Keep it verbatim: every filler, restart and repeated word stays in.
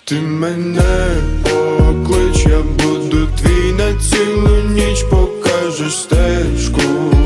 Ти мене поклич, я буду твій на цілу ніч, покажеш стежку.